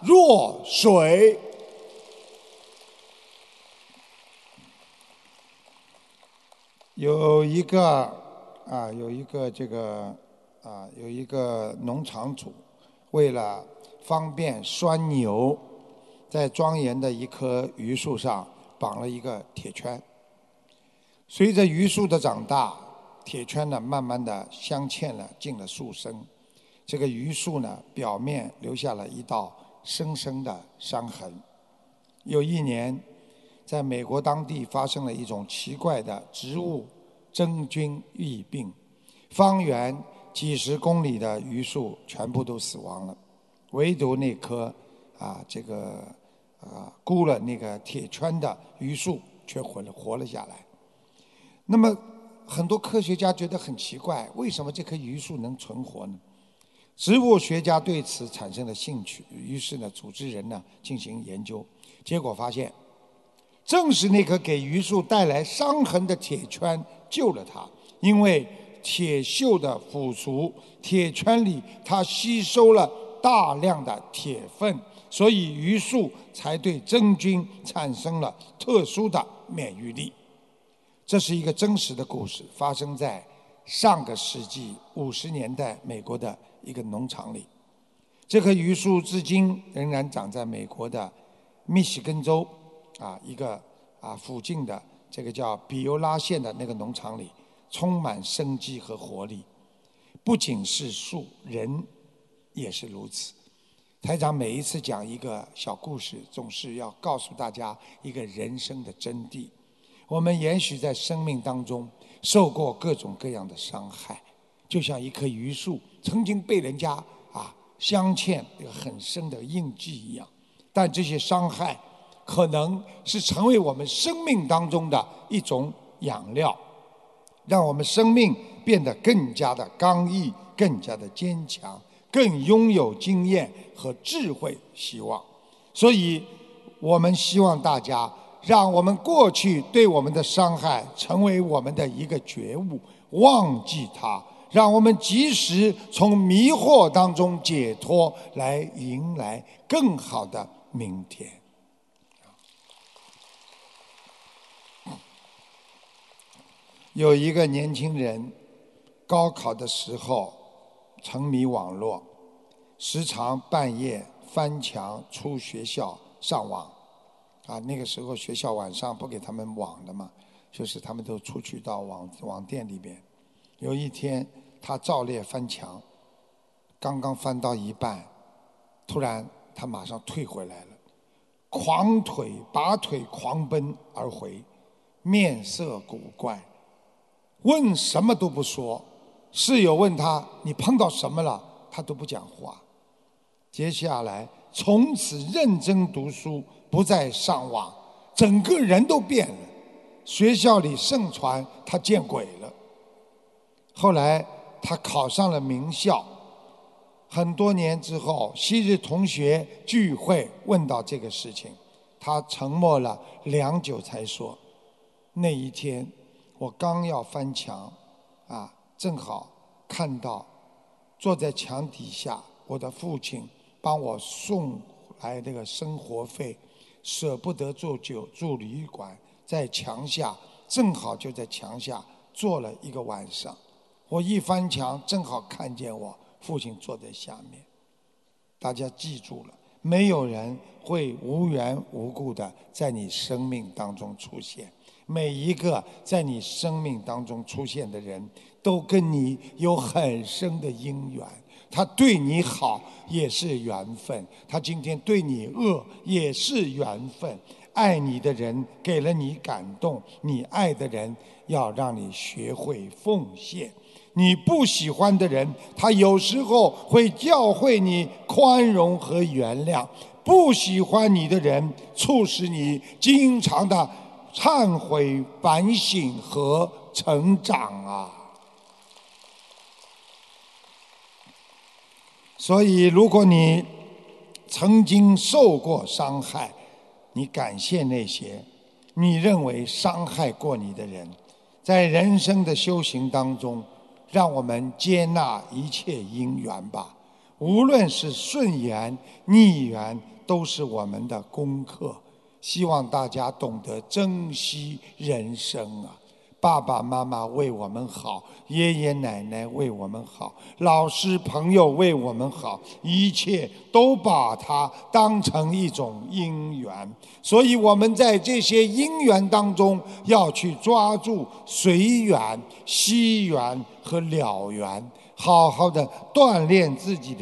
若水。有一个农场主，为了方便拴牛，在庄严的一棵榆树上绑了一个铁圈。随着榆树的长大，铁圈呢慢慢的镶嵌了进了树身，这个榆树呢表面留下了一道深深的伤痕。有一年，在美国当地发生了一种奇怪的植物真菌疫病，方圆几十公里的榆树全部都死亡了，唯独那棵箍了那个铁圈的榆树却活了下来。那么很多科学家觉得很奇怪，为什么这棵榆树能存活呢？植物学家对此产生了兴趣，于是呢组织人呢进行研究，结果发现正是那颗给榆树带来伤痕的铁圈救了它，因为铁锈的腐蚀，铁圈里它吸收了大量的铁分，所以榆树才对真菌产生了特殊的免疫力。这是一个真实的故事，发生在上个世纪50年代美国的一个农场里。这棵榆树至今仍然长在美国的密西根州附近的这个叫比尤拉县的那个农场里，充满生机和活力。不仅是树，人也是如此。台长每一次讲一个小故事，总是要告诉大家一个人生的真谛。我们也许在生命当中受过各种各样的伤害，就像一棵榆树曾经被人家镶嵌一个很深的印记一样，但这些伤害可能是成为我们生命当中的一种养料，让我们生命变得更加的刚毅，更加的坚强，更拥有经验和智慧希望。所以我们希望大家让我们过去对我们的伤害成为我们的一个觉悟，忘记它，让我们及时从迷惑当中解脱，来迎来更好的明天。有一个年轻人高考的时候沉迷网络，时常半夜翻墙出学校上网。那个时候学校晚上不给他们网的嘛，就是他们都出去到网店里边。有一天他照例翻墙，刚刚翻到一半，突然他马上退回来了，拔腿狂奔而回，面色古怪，问什么都不说。室友问他你碰到什么了，他都不讲话。接下来从此认真读书，不再上网，整个人都变了。学校里盛传他见鬼了。后来他考上了名校，很多年之后，昔日同学聚会问到这个事情，他沉默了良久才说：那一天我刚要翻墙，正好看到坐在墙底下，我的父亲帮我送来这个生活费，舍不得住旅馆，在墙下，正好就在墙下坐了一个晚上。我一翻墙，正好看见我父亲坐在下面。大家记住了，没有人会无缘无故的在你生命当中出现，每一个在你生命当中出现的人，都跟你有很深的因缘。他对你好也是缘分，他今天对你恶也是缘分。爱你的人给了你感动，你爱的人要让你学会奉献。你不喜欢的人，他有时候会教会你宽容和原谅。不喜欢你的人，促使你经常的忏悔、反省和成长啊。所以如果你曾经受过伤害，你感谢那些你认为伤害过你的人。在人生的修行当中，让我们接纳一切因缘吧。 无论是顺缘、逆缘，都是我们的功课。希望大家懂得珍惜人生啊！爸爸妈妈为我们好，爷爷奶奶为我们好，老师朋友为我们好，一切都把它当成一种因缘。所以我们在这些因缘当中，要去抓住随缘、惜缘和了缘，好好的锻炼自己的